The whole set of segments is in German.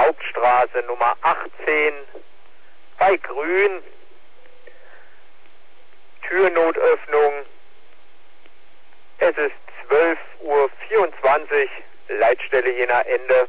Hauptstraße Nummer 18 bei Grün. Türnotöffnung. Es ist 12:24 Uhr, Leitstelle Jena Ende.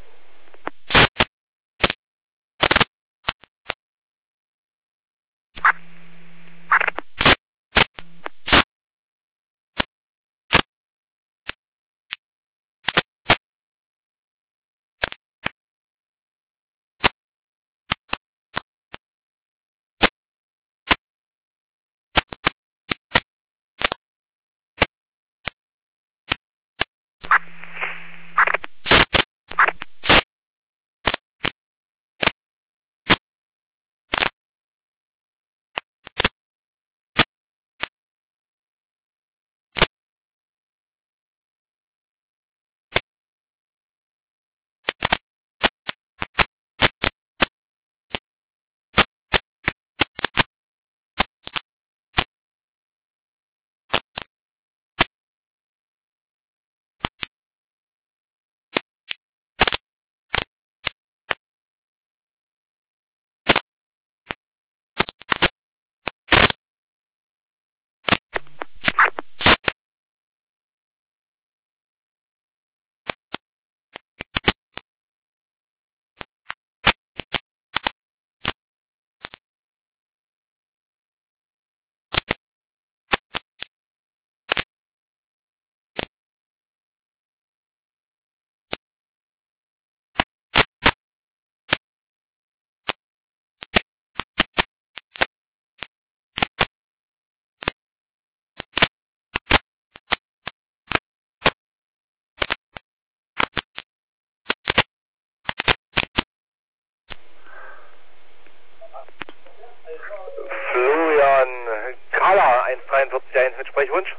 Florian Kala 143.1 mit Sprechwunsch.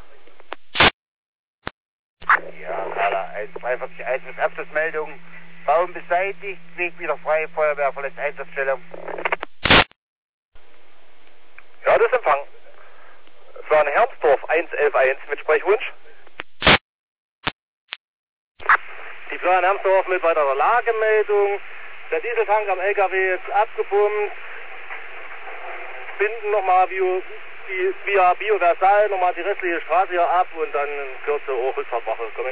Ja, Kala 143.1 mit Abschlussmeldung. Baum beseitigt, Weg wieder frei, Feuerwehr verlässt Einsatzstelle. Ja, das ist Empfang. Florian Hermsdorf 111.1 mit Sprechwunsch. Die Florian Hermsdorf mit weiterer Lagemeldung. Der Dieseltank am LKW ist abgepumpt. Binden nochmal via Bioversal nochmal die restliche Straße hier ab und dann in Kürze auch Rückfahrtwache kommen.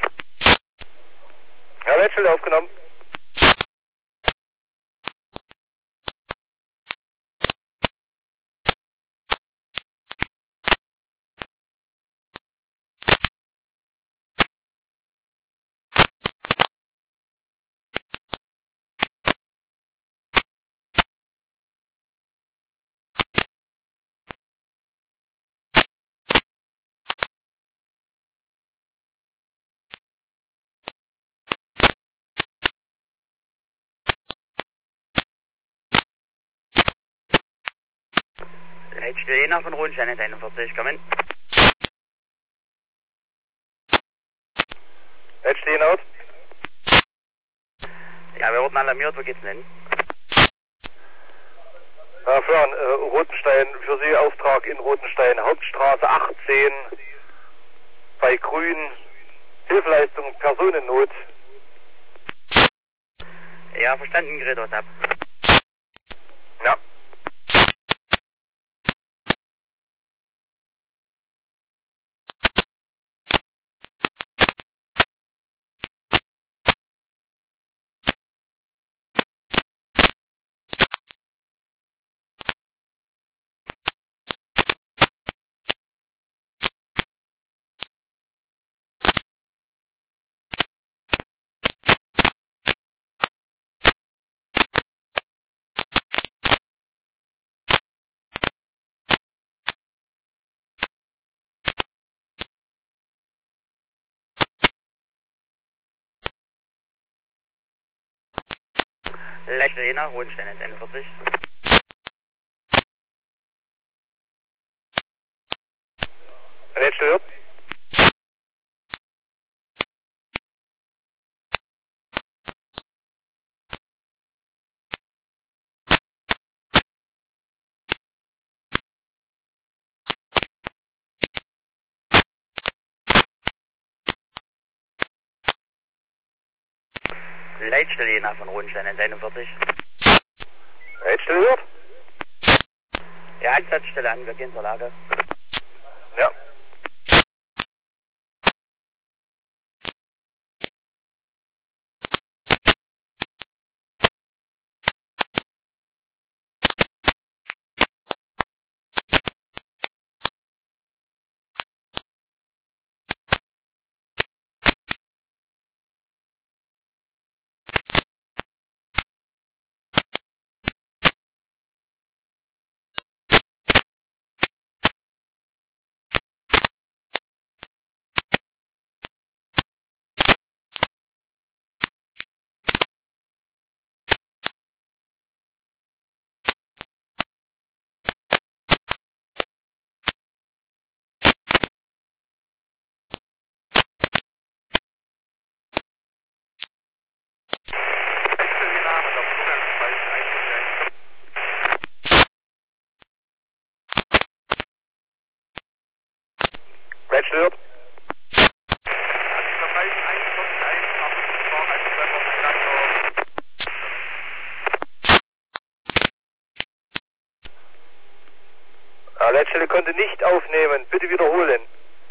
Ja, Leitstelle aufgenommen. Leitstelle Jena von Rodenstein 41, kommen. Leitstelle Jena aus. Ja, wir wurden alarmiert, wo geht's denn? Florian, Rotenstein, für Sie Auftrag in Rotenstein, Hauptstraße 18 bei Grün, Hilfeleistung, Personennot. Ja, verstanden, Gerät was ab. Ja. Leitstelle Jena, Rodenstein 41. Leitstelle. Leitstelle Jena von Hohenstein 141. Leitstelle hört? Ja, Einsatzstelle an, wir gehen zur Lage. Ja. Leitstelle hört? Leitstelle konnte nicht aufnehmen. Bitte wiederholen.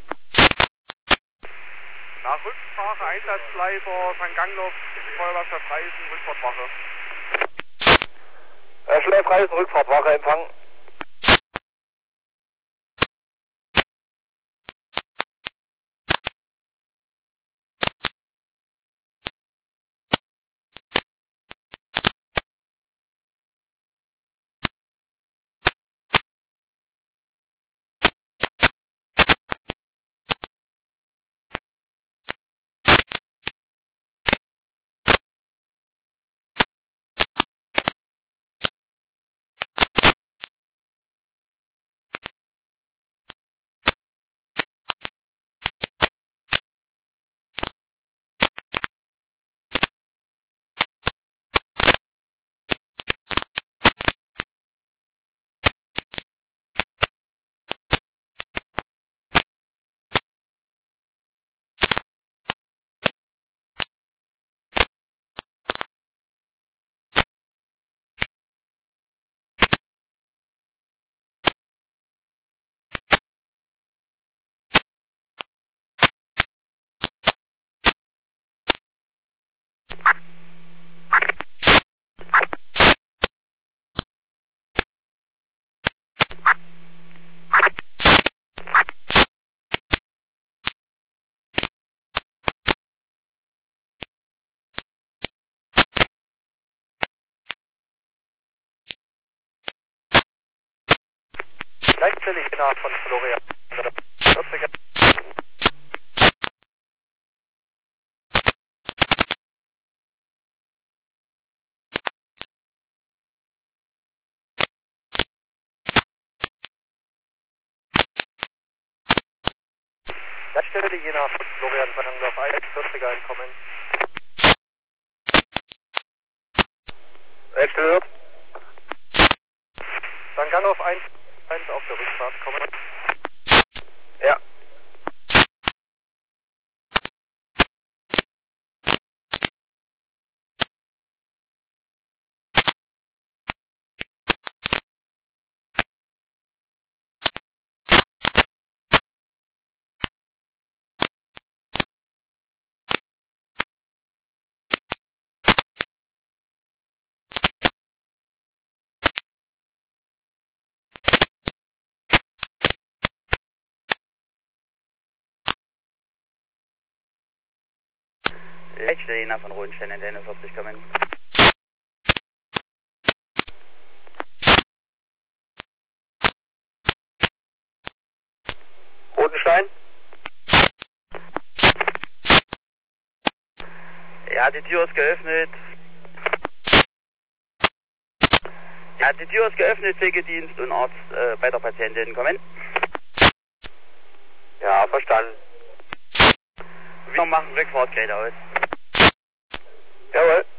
Nach Rücksprache, Einsatzleiter, St. Gangloff, Feuerwehrchef Reisen, Rückfahrtwache. Schleifreisen, Rückfahrtwache, Empfang. Leitstelle Jena von Florian. Leitstelle Jena von Florian von Angloff 41er einkommen. Leitstelle hört? St. Gangloff 1 auf der Rückfahrt kommen. Ja. Leitstelle Jena von Hohenstein 141 kommen. Rotenstein? Ja, die Tür ist geöffnet. Ja, die Tür ist geöffnet, Pflegedienst und Arzt bei der Patientin kommen. Ja, verstanden. Wir machen Rückfahrtgerät aus. Jawohl.